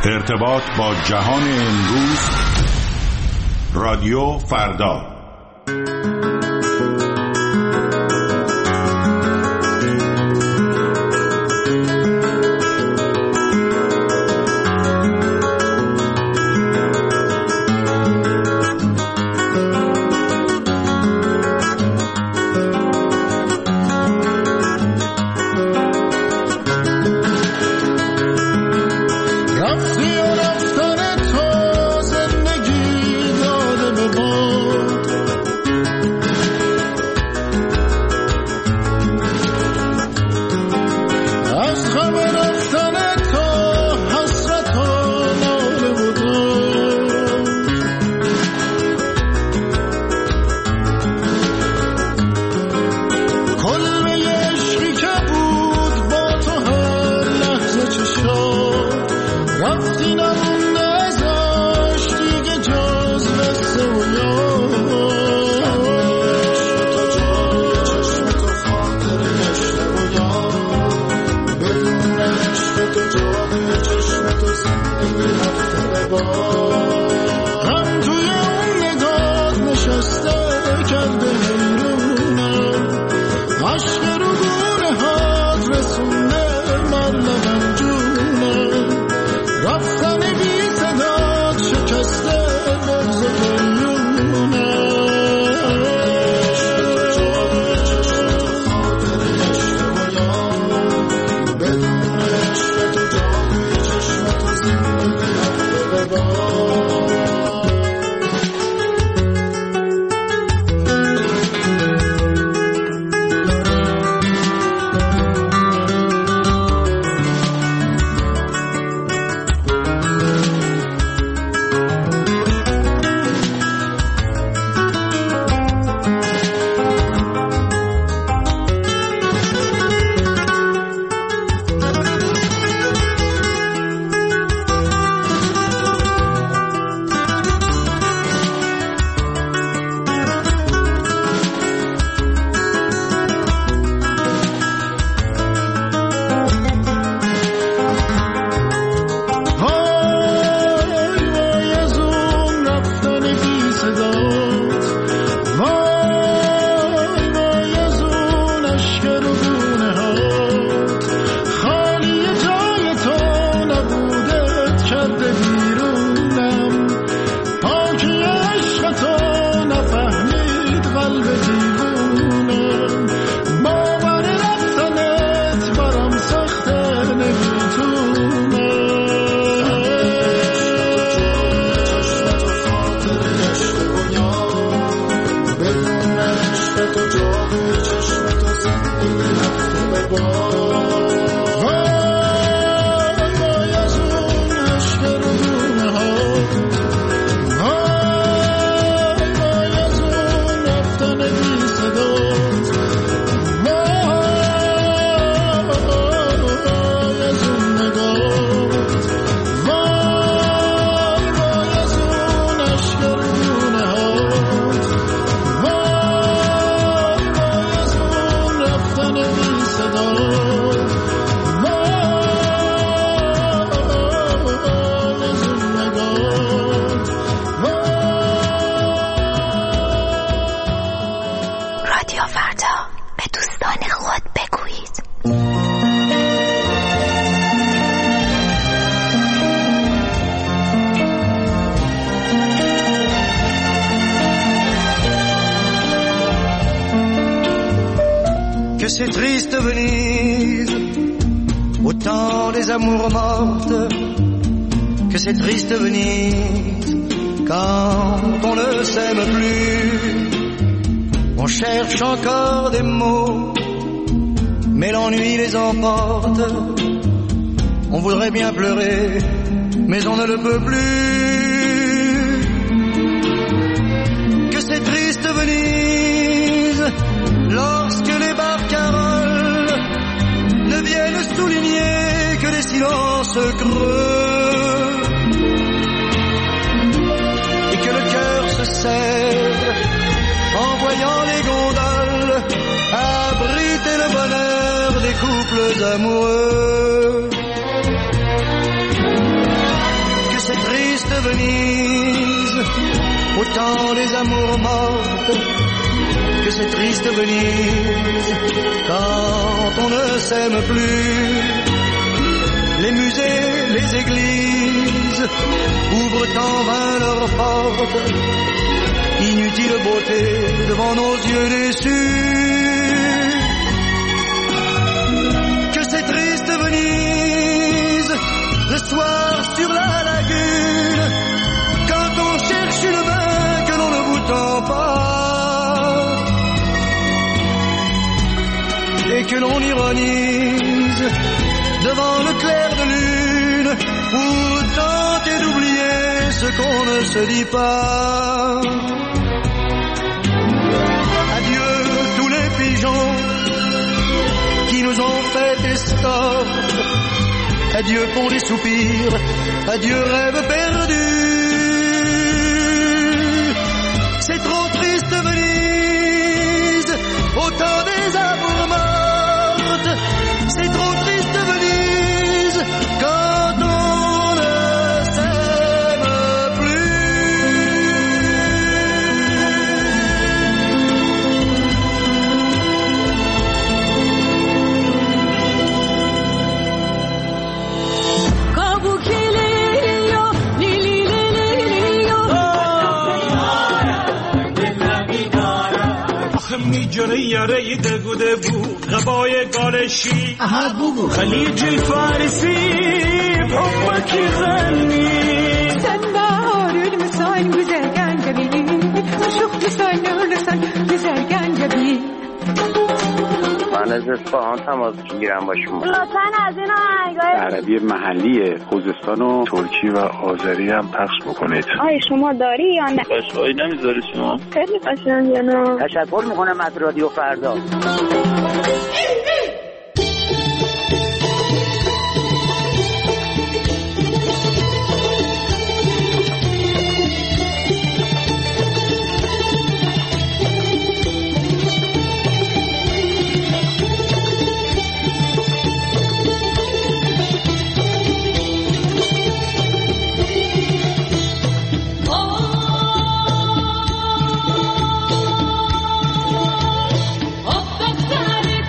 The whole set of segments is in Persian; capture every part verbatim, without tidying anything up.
ارتباط با جهان امروز. رادیو فردا. Que c'est triste Venise, au temps des amours mortes. Que c'est triste Venise, quand on ne s'aime plus. On cherche encore des mots, mais l'ennui les emporte. On voudrait bien pleurer, mais on ne le peut plus. Que c'est triste Venise, lorsque les barcaroles ne viennent souligner que les silences creux, et que le cœur se serre en voyant les gondoles abriter le bonheur des couples amoureux. Venise, autant les amours mortes que ces tristes Venise, quand on ne s'aime plus. Les musées, les églises ouvrent en vain leurs portes, inutile beauté devant nos yeux déçus. Que ces tristes Venise, le soir sur la lagune, quand on cherche une main que l'on ne vous tend pas, et que l'on ironise devant le clair de lune, pour tenter d'oublier ce qu'on ne se dit pas. Adieu tous les pigeons qui nous ont fait escorte, adieu pour les soupirs, adieu rêve perdu. C'est trop triste Venise, au temps des amours mortes. C'est trop triste Venise, quand on ne s'aime میجره یاره دگو دبو غبای گالشی خلیج الفارسی بحبك يغني sen bağırır mısın güzel gencebi aşık mısın ölürsen güzel gencebi من از اصفهان تماس میگیرم با شما. لطفاً از این آهنگای عربی محلی خوزستان و ترکی و آذری هم پخش بکنید. آی شما داری یا نه؟ قشقایی نمیذاری شما؟ خیلی قشنگه نه؟ تشکر میکنم از رادیو فردا. Oh,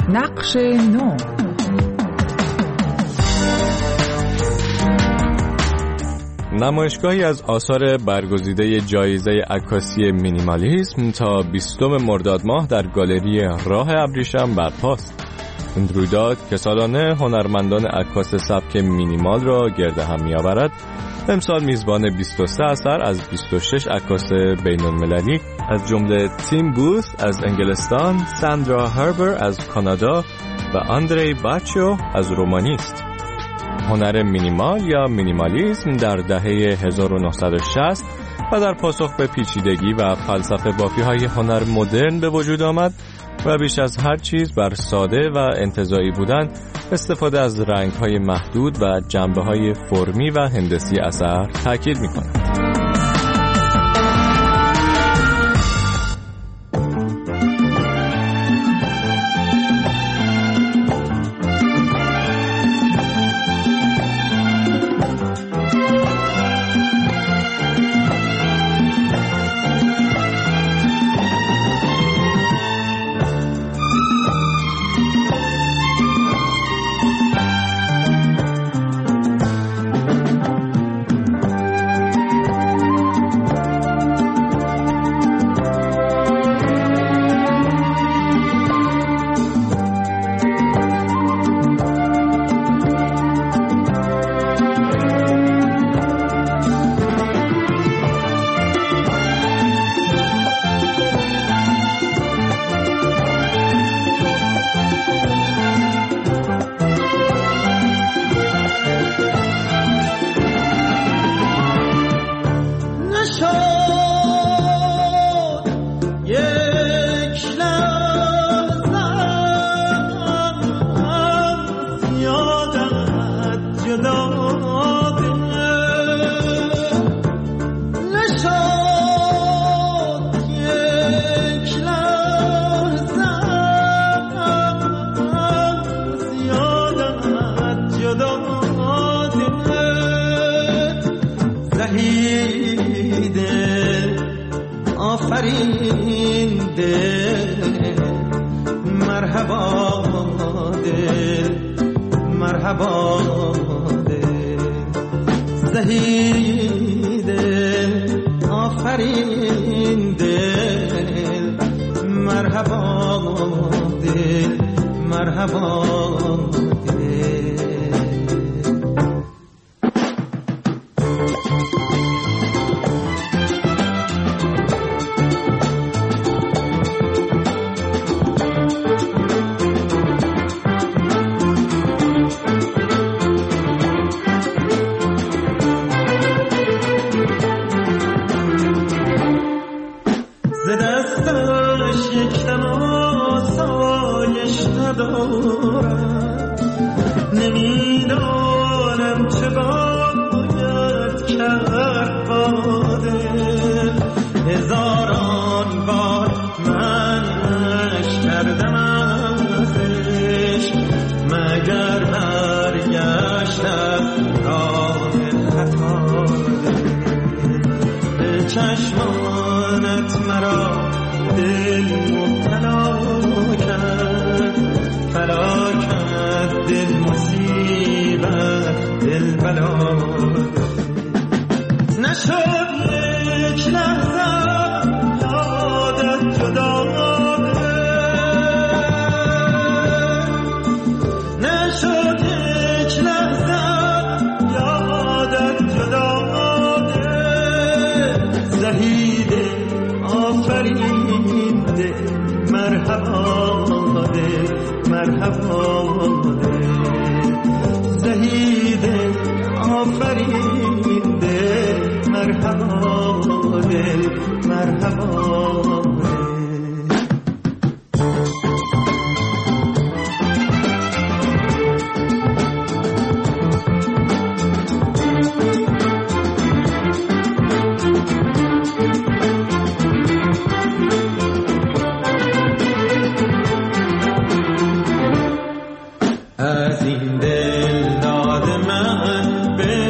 نقش نو. نمایشگاهی از آثار برگزیده جایزه عکاسی مینیمالیسم تا بیستم مرداد ماه در گالری راه ابریشم برپاست. این رویداد که سالانه هنرمندان عکاس سبک مینیمال را گرد هم می‌آورد، امسال میزبان بیست و سه اثر از بیست و شش عکاس بین‌المللی از جمله تیم بوث از انگلستان، ساندرا هربر از کانادا و آندری باچو از رومانی است. هنر مینیمال یا مینیمالیسم در دهه هزار و نهصد و شصت و در پاسخ به پیچیدگی و فلسفه بافی‌های هنر مدرن به وجود آمد و بیش از هر چیز بر ساده و انتزاعی بودن، استفاده از رنگ‌های محدود و جنبه‌های فرمی و هندسی اثر تاکید می‌کند.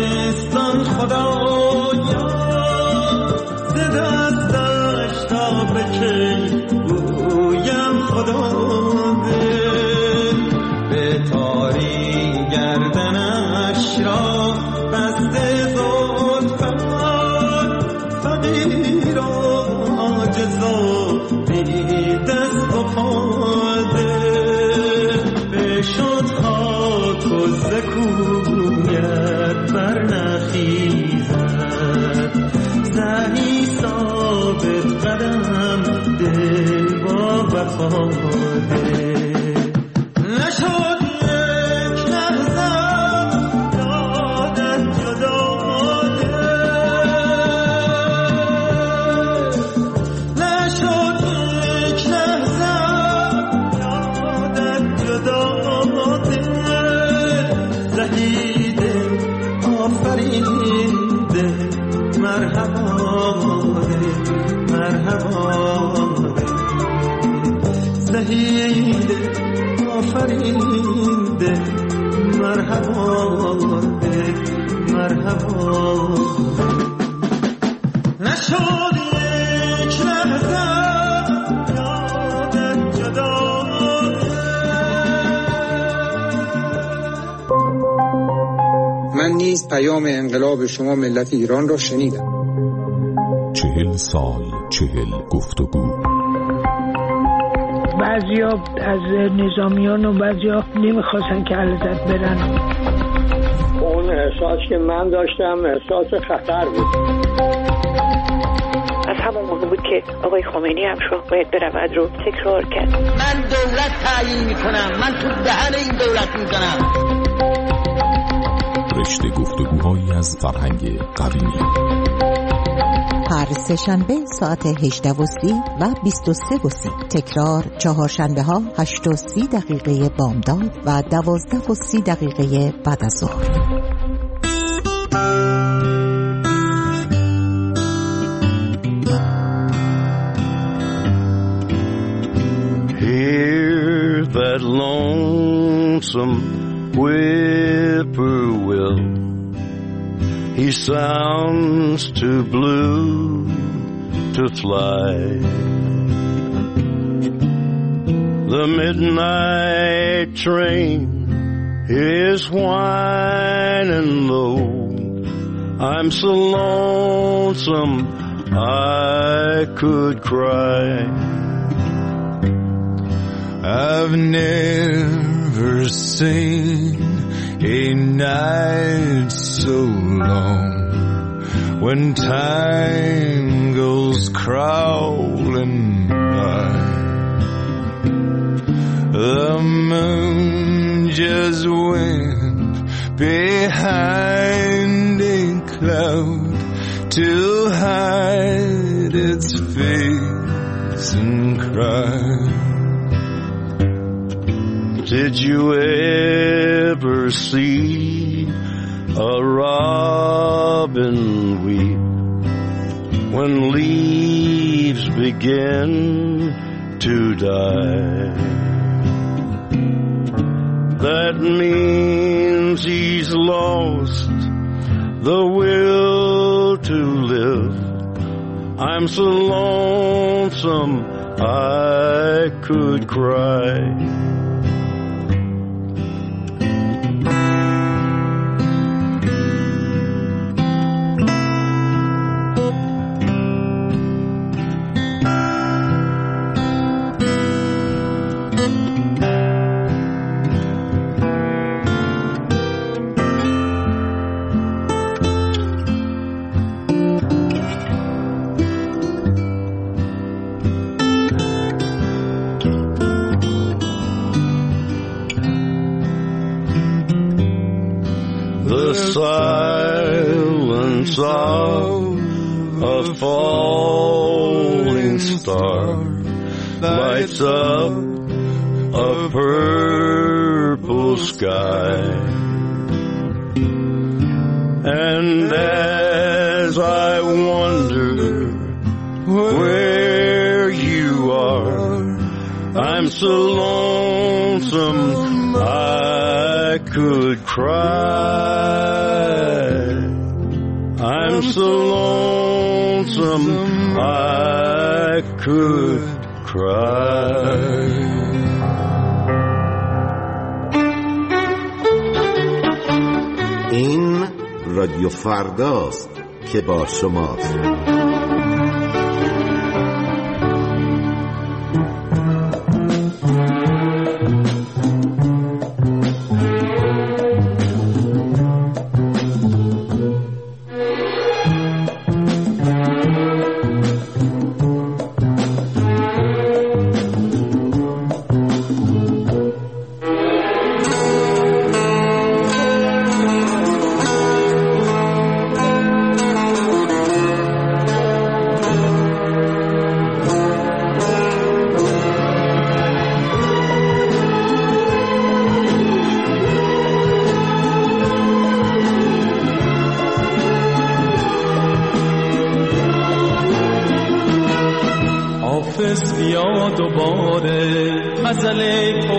خدایا ز دستش تا نخواده نشد یک لحظه یادت جداده نشد یک لحظه یادت جداده زهیده آفرینده مرحبا مرحبا زهیده آفرینده مرحبا مرحبا نشد یک لحظه یادت جداده. من نیز پیام انقلاب شما ملت ایران را شنیدم. چهل سال چهل گفتگو. بعضیا از نظامیان و بعضیا نمیخواستن که علیزاده برن. اون احساس که من داشتم احساس خطر بود. از همون موقع بود که آقای خمینی هم شو باید برود رو تکرار کرد. من دولت تعیین میکنم، من تو دهن این دولت میکنم. رشته گفتگوهایی از فرهنگ قدیمی. هر سه شنبه ساعت هجده و سی و بیست و سه و سی. تکرار چهارشنبه ها هشت و سی دقیقه بامداد و دوازده و سی دقیقه بعد از ظهر. Hear that lonesome whippoorwill. He sounds too blue to fly. The midnight train is whining low. I'm so lonesome I could cry. I've never seen a night so long when time goes crawling by. The moon just went behind a cloud to hide its face and cry. Did you ever see a robin weep when leaves begin to die? That means he's lost the will to live. I'm so lonesome I could cry. Silence of a falling star lights up a purple sky. And as I wonder where you are, I'm so lonesome I could cry. I'm so lonesome I could cry. این رادیو فرداست که با شماست.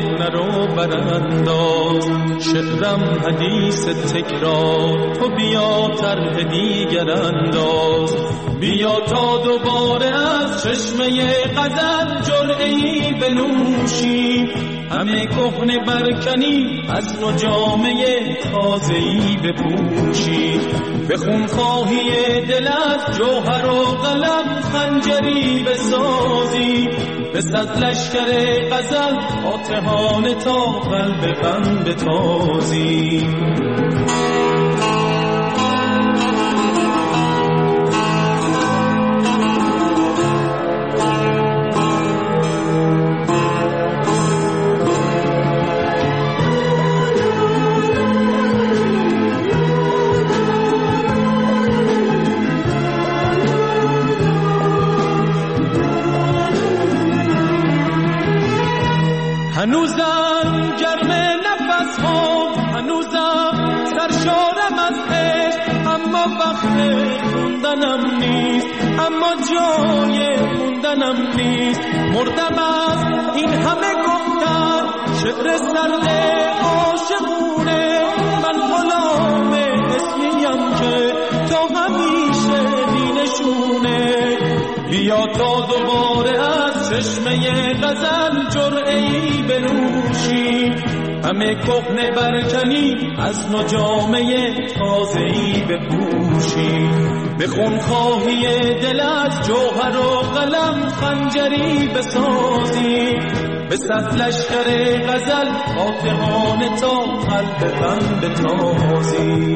نرو برانداز. شعرم حدیث تکرار، تو بیا طرح دیگر انداز. بیا تا دوباره از چشمه غزل جرعه‌ای بنوشی، همه کهنه برکنی از نو جامه تازه‌ای بپوشی. به خونخواهی دل از جوهر و قلم خنجری بسازی، به صد لشکر غزل فاتحانه تا قلب غم بتازی. هنوزم گرم نفس ها، هنوزم سرشارم از عشق، اما وقت موندنم نیست، اما جای موندنم نیست. مردم از این همه گفتن، شعر سرد عاشقونه، من غلام اسمیم که تا همیشه بینشونه. بیا تا دوباره از چشمه غزل جرعه‌ای بنوشی، همه کهنه برکنی از نو جامه تازه‌ای بپوشی. به خونخواهی دل از جوهر و قلم خنجری بسازی، به صد لشکر غزل فاتحانه تا قلب غم بتازی.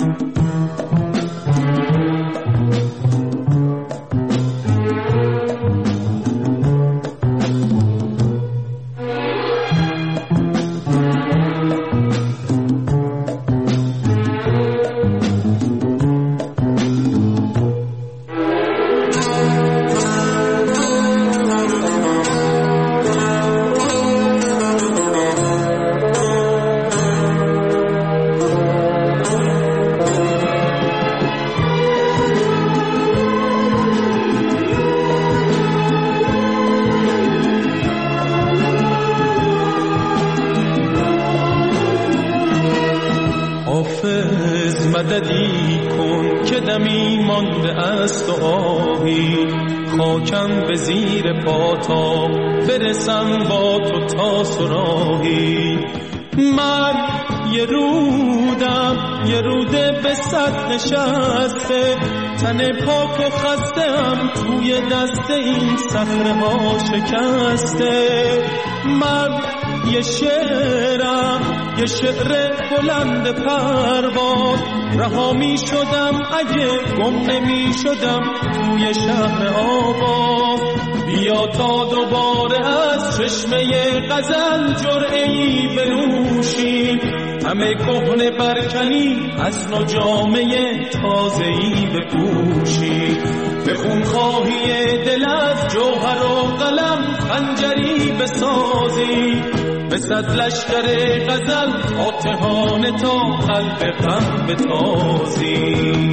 مددی کن که دمی مانده است و آهی، خاکم به زیر پا تا برسم با تو تا سراهی. من یه رودم یه روده به صد نشسته، تن پاک و خسته‌ام توی دست این صخره ها شکسته. من یه شعرم یه شعر بلند پرواز، رها می شدم اگه گم نمی شدم توی شهر آواز. بیا تا دوباره از چشمه غزل جرعه‌ای بنوشی، همه کهنه برکنی از نو جامه تازه‌ای بپوشی. به خونخواهی دل از جوهر و قلم خنجری بسازی، به صد لشکر غزل فاتحانه تا قلب غم بتازی.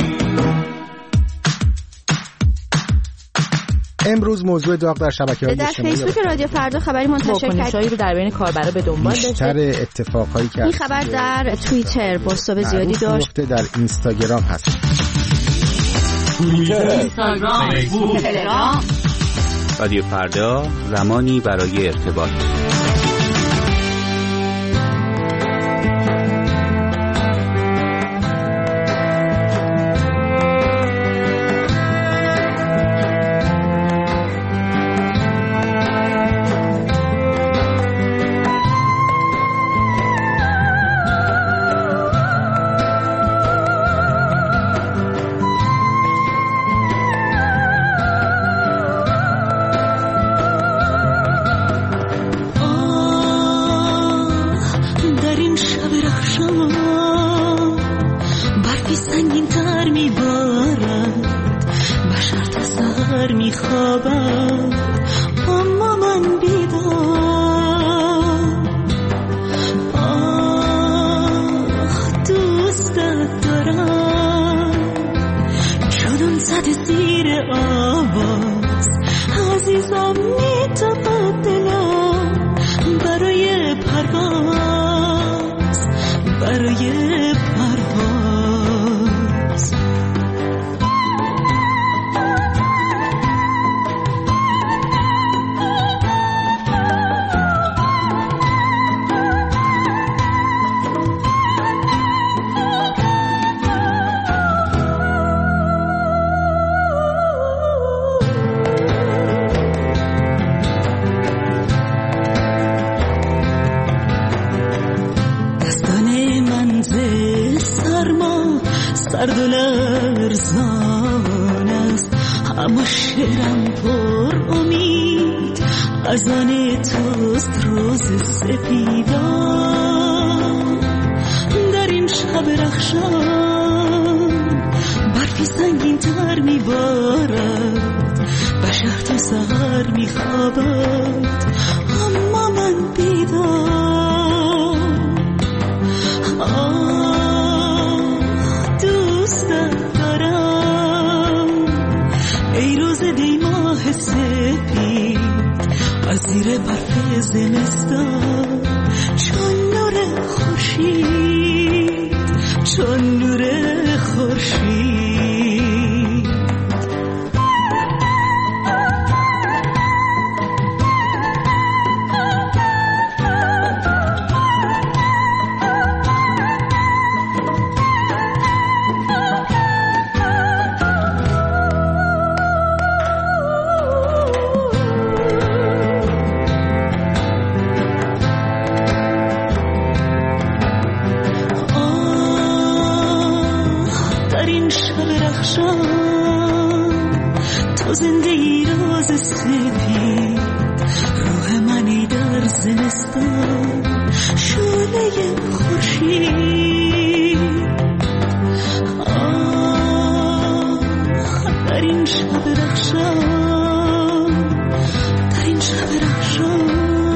امروز موضوع داغ در شبکه‌های اجتماعی در فیسبوک رادیو فردا خبری منتشر کرد رو در بین کاربرا به دنبال داشت. بیشتر اتفاقایی که این خبر در توییتر بازتاب زیادی داشت، در اینستاگرام هست. توییتر، اینستاگرام، فیسبوک، تلگرام. رادیو فردا، زمانی برای ارتباط. برای پرواز. سرد و لرزان است، اما شعرم پر امید از آن توست روز سپیدان. در این شب رخشان برفی سنگین تر میبارد، بشر تو سحر میخوابد اما من بیدار. آه ای روز دی ماه سپید از زیر برف زمستان، چون نور خورشید، چون نور خورشید. تو زنده ای روز سپید، روح منی در زمستان، شعله خورشید. آه در این شب رخشان، در این شب رخشان.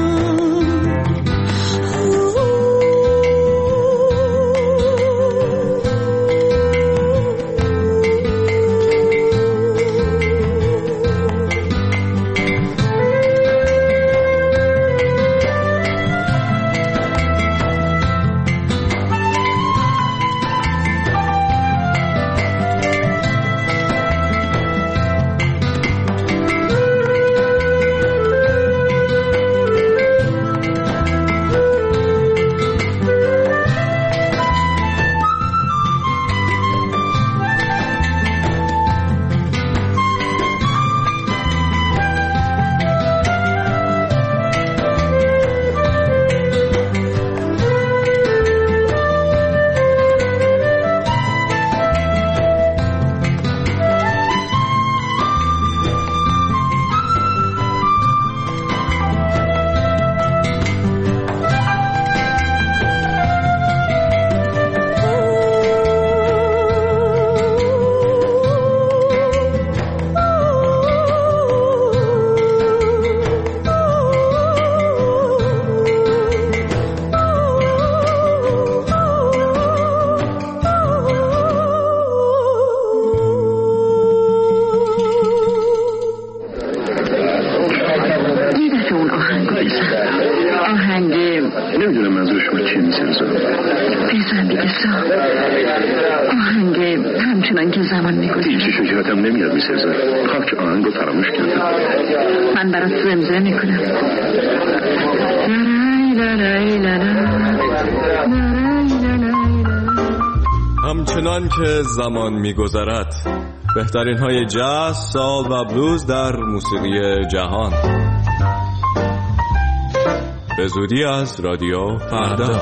همچنان که زمان می‌گذرد، بهترین های جاز، سال و بلوز در موسیقی جهان. به زودی از رادیو فردا.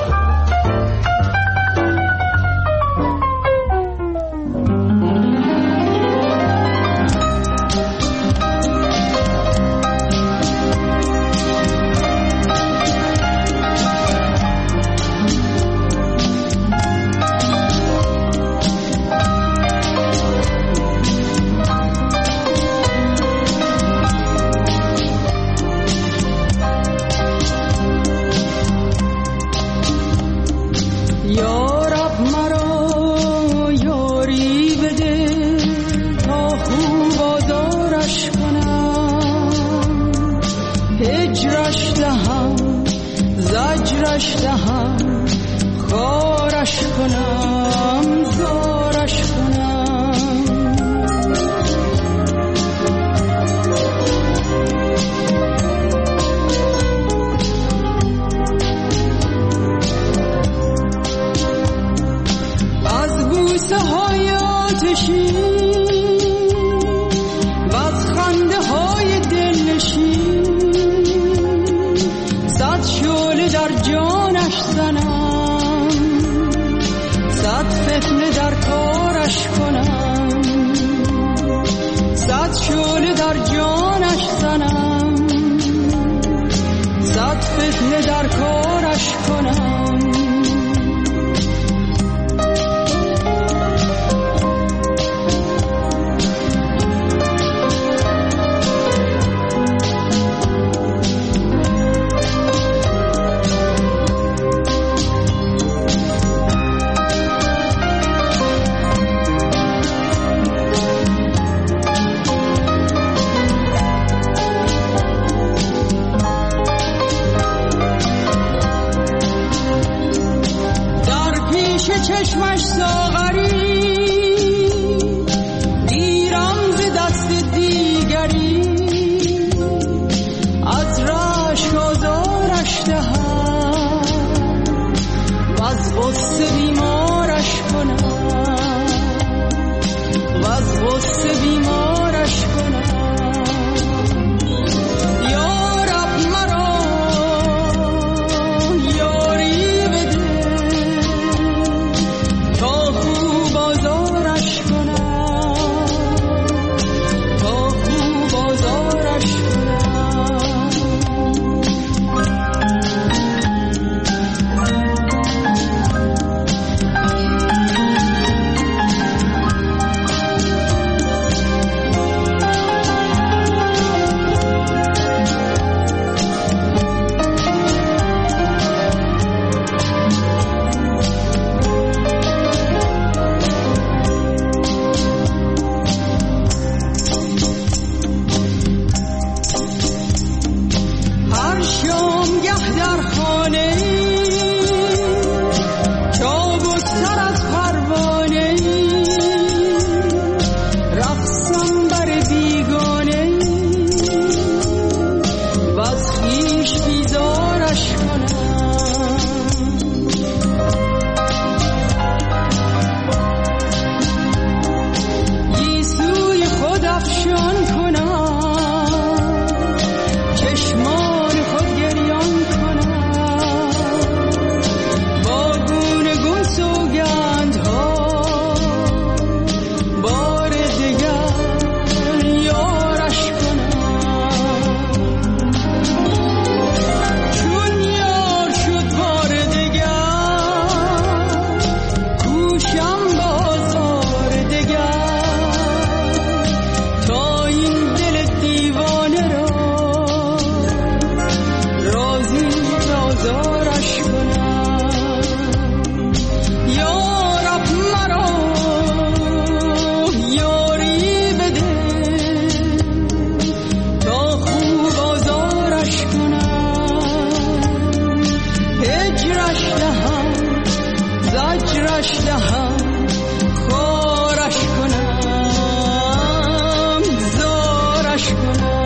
خارش کنم زارش کنم. از بوسه های آتشی و از خنده های دلنشین صد شعله در جانش زنم، صد فتنه در کارش کنم، صد شعله در جانش زنم، صد فتنه در کارش کنم. چشمش ساغری گیرم ز دست دیگری، از رشک آزارش دهم و از غصه بیمارش کنم، و از غصه بیمارش کنم. یا رب مرا یاری بده تا خوب آزارش کنم، تا خوب آزارش کنم. هر شامگه در خانه چابک‌تر از پروانه رقصم بر بیگانه و از خویش بیزارش کنم. گیسوی خود افشان کنم، چشمان خود گریان کنم، با گونه گون سوگندها بار دگر یارش کنم. چون یار شد بار دگر کوشم بازار دگر، تا این دل دیوانه را رازی آزارش کنم. یا رب مرا یاری بده تا خوب آزارش کنم. هجرش دهم زجرش دهم خارش کنم زارش کنم.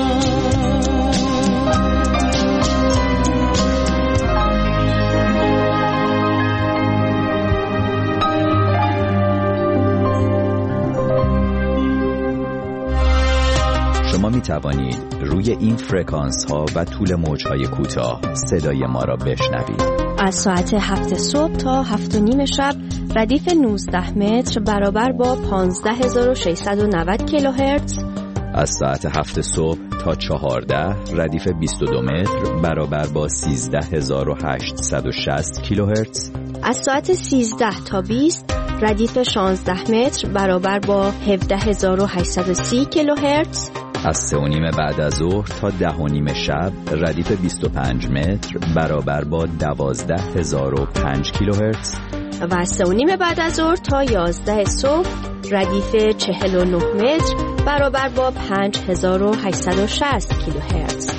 شما می توانید روی این فرکانس ها و طول موج های کوتاه صدای ما را بشنوید. از ساعت هفت صبح تا هفت و نیم شب ردیف نوزده متر برابر با پانزده هزار و ششصد و نود کیلوهرتز. از ساعت هفت صبح تا چهارده ردیف بیست و دو متر برابر با سیزده هزار و هشتصد و شصت کیلوهرتز. از ساعت سیزده تا بیست ردیف شانزده متر برابر با هفده هزار و هشتصد و سی کیلوهرتز. از سه و نیم بعد از ظهر تا ده و نیم شب ردیف بیست و پنج متر برابر با دوازده هزار و پنج کیلوهرتز. و از سه و نیم بعد از ظهر تا یازده صبح ردیف چهل و نه متر برابر با پنج هزار و هشتصد و شصت کیلوهرتز.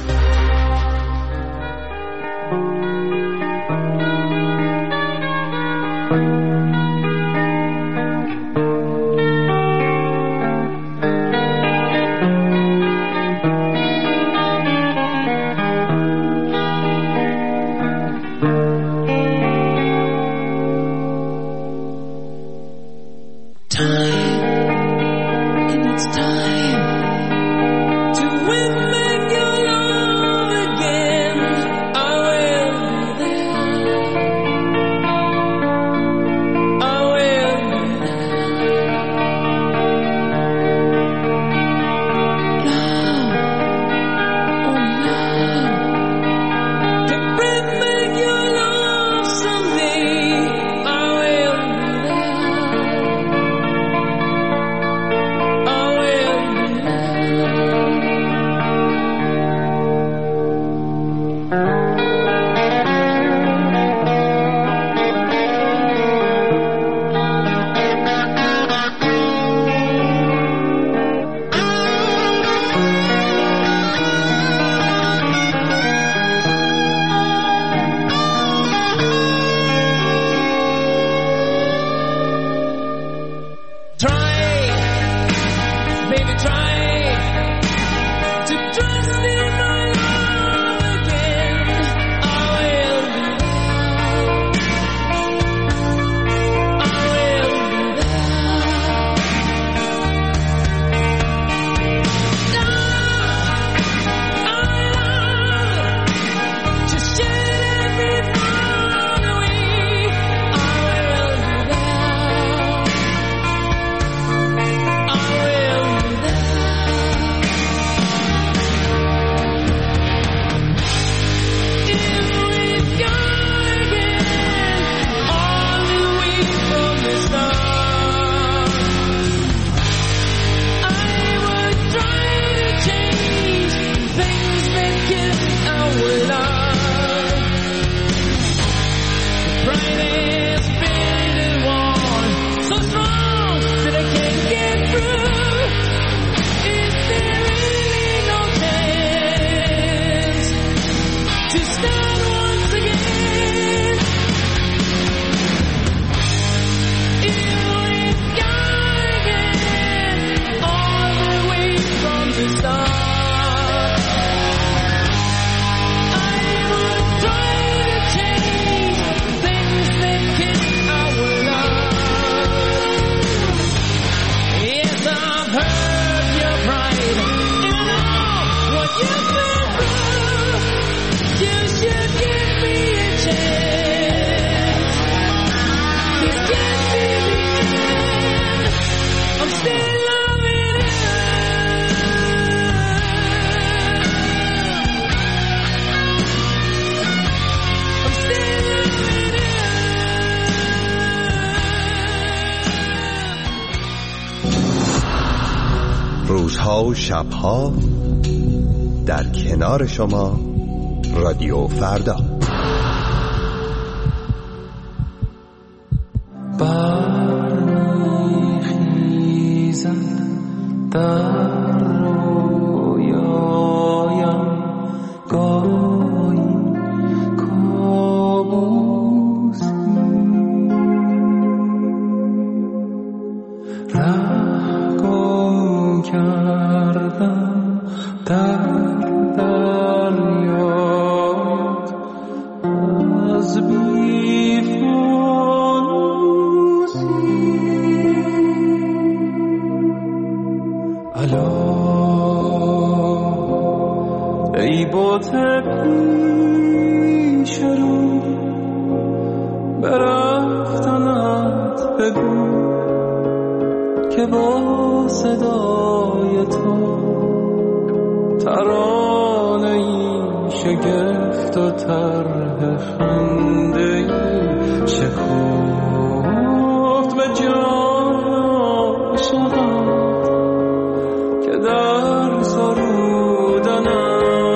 روزها و شبها در کنار شما رادیو فردا. برمیخیزد در رویایم گاهی کابوس ره گم کردم در دریایت از ای بوت پیش رو برفتنت بگو که با صدای تو ترانه ای شگفت و طرح خنده شکفت به جان عاشقان که در سرودنم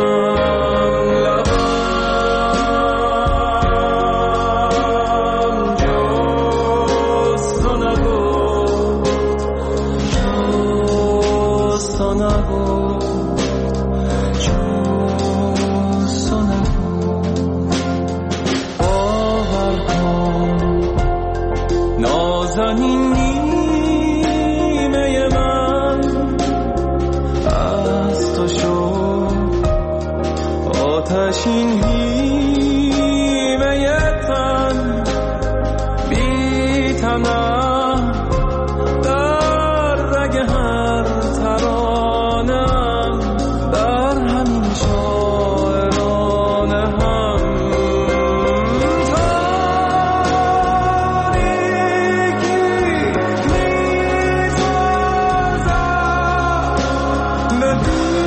آتشین هیمه تن بی تنم در رگ هر ترانم در همین شاعرانه هم تاریکی میتازم به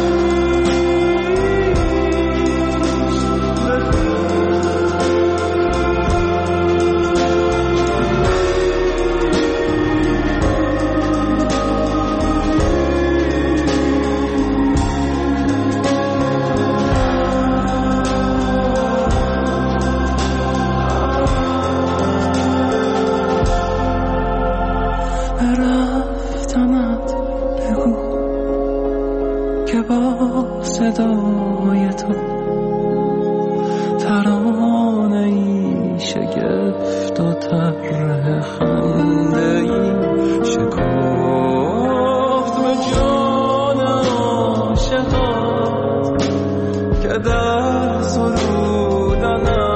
صدای تو ترانه ای شگفت و طرح خنده ای شکفت به جان عاشقات که در سرودنم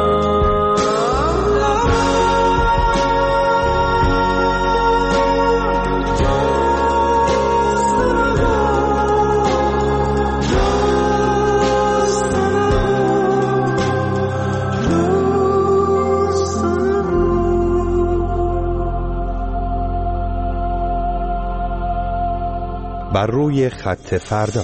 بر روی خط فردا.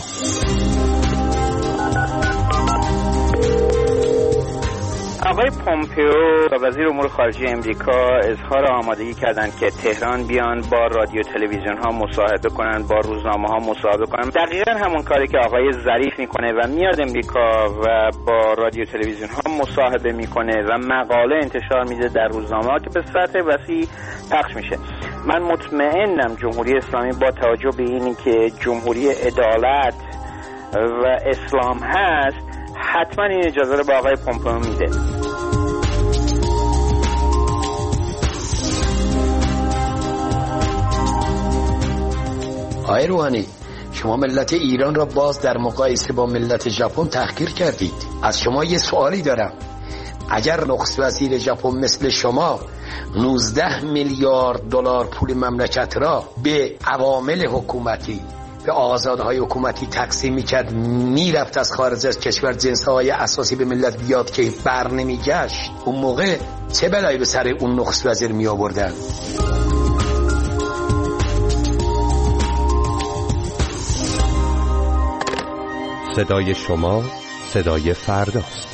آقای پومپئو وزیر امور خارجه امریکا اظهار آمادگی کردند که تهران بیان با رادیو تلویزیون ها مصاحبه کنن، با روزنامه ها مصاحبه کنن. دقیقاً همون کاری که آقای ظریف میکنه و میاد امریکا و با رادیو تلویزیون ها مصاحبه میکنه و مقاله انتشار میده در روزنامه ها که به سطح وسیع پخش میشه. من مطمئنم جمهوری اسلامی با توجه به اینی که جمهوری عدالت و اسلام هست حتما این اجازه رو به آقای پومپئو میده. آقای روحانی، شما ملت ایران را باز در مقایسه با ملت ژاپن تحقیر کردید. از شما یه سوالی دارم. اگر نخست وزیر ژاپن مثل شما نوزده میلیارد دلار پول مملکت را به عوامل حکومتی، به آزادهای حکومتی تقسیم میکرد، میرفت از خارج از کشور جنسهای اساسی به ملت بیاد که بر نمیگشت، اون موقع چه بلایی به سر اون نخست وزیر می آوردن؟ صدای شما صدای فرداست.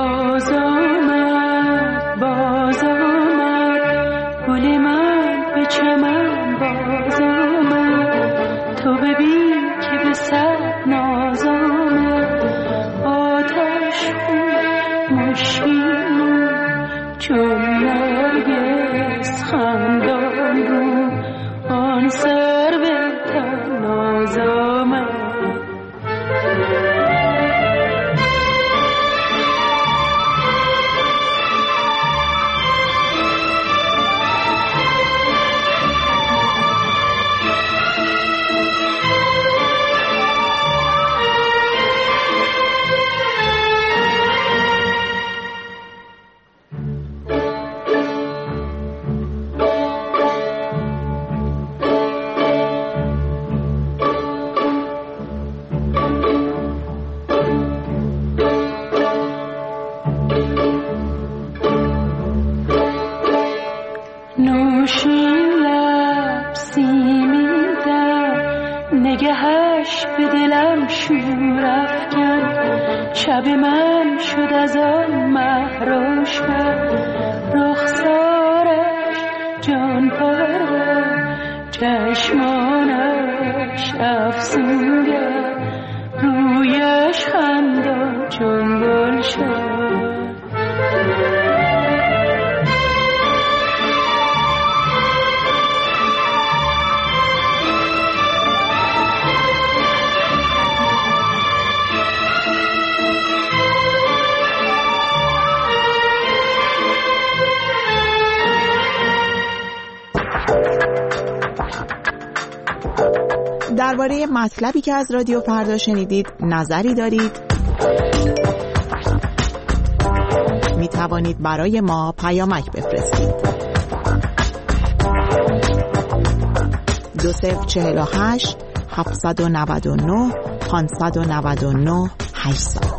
باز آمد باز آمد گل من به چمن باز آمد تو ببین که به سر ناز آمد آتش خون مشکین چون نرگس خندان رو آن سر به تناز آمد نگهش به دلم شور افکن شب من شد از آن مهروش رخسارش جان پرور چشمانش افسونگر رویش خندان چون گلشن درباره مطلبی که از رادیو فردا شنیدید نظری دارید؟ می توانید برای ما پیامک بفرستید. دو صفر چهل و هشت هفتصد و نود و نه پانصد و نود و نه هشتصد.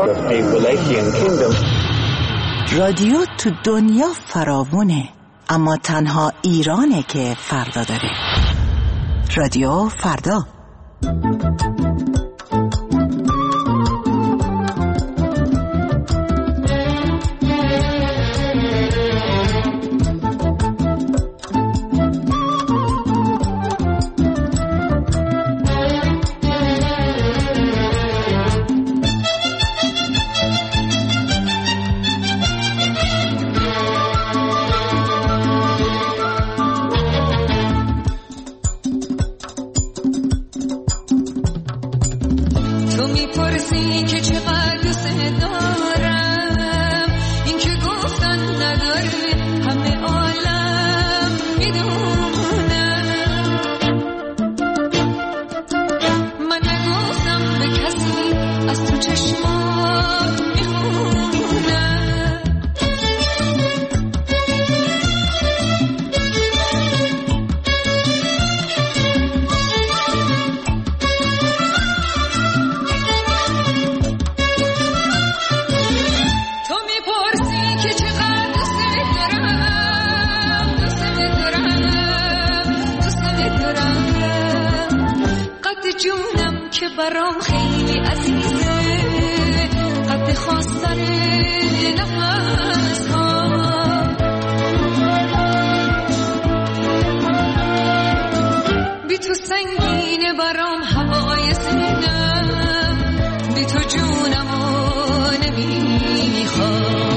a Wallachian kingdom. رادیو تو دنیا فراوونه، اما تنها ایرانه که فردا داره. رادیو فردا. برام خیلی عزیزه قد خواستن نفس ها بی تو سنگینه برام هوای سینم بی تو جونمو نمیخوام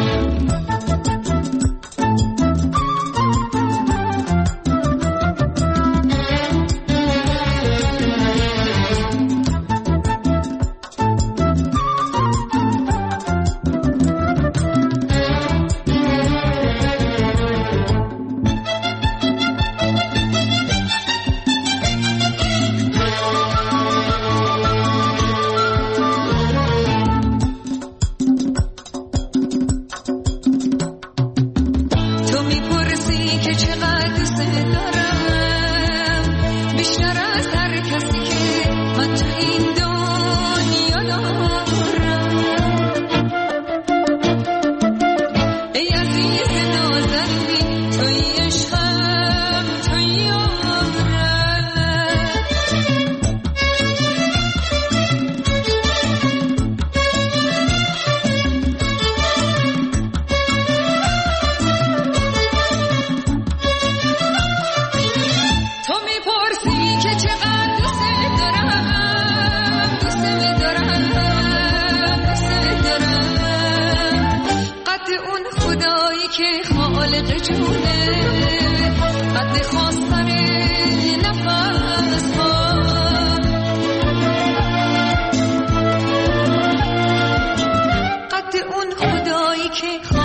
که